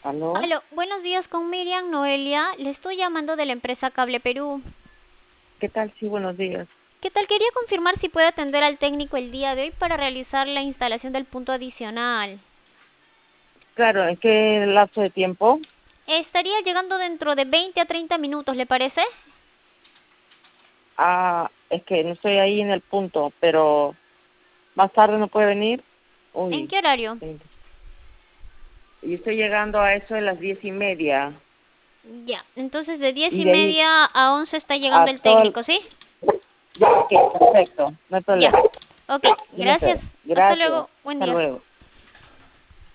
¿Aló? Aló, buenos días con Miriam Noelia. Le estoy llamando de la empresa Cable Perú. ¿Qué tal? Sí, buenos días. ¿Qué tal? Quería confirmar si puede atender al técnico el día de hoy para realizar la instalación del punto adicional. Claro, ¿en qué lapso de tiempo? Estaría llegando dentro de 20 a 30 minutos, ¿le parece? Es que no estoy ahí en el punto, pero más tarde no puede venir. ¿En Uy, qué horario? yo estoy llegando a eso de las 10:30. Ya, entonces de 10 Y y de ahí media a 11 está a llegando el todo el... técnico, ¿sí? Ya, ok, perfecto, no hay Ya. problema. Ok, Yo me espero. gracias. Hasta Gracias. luego. Buen Hasta día. luego.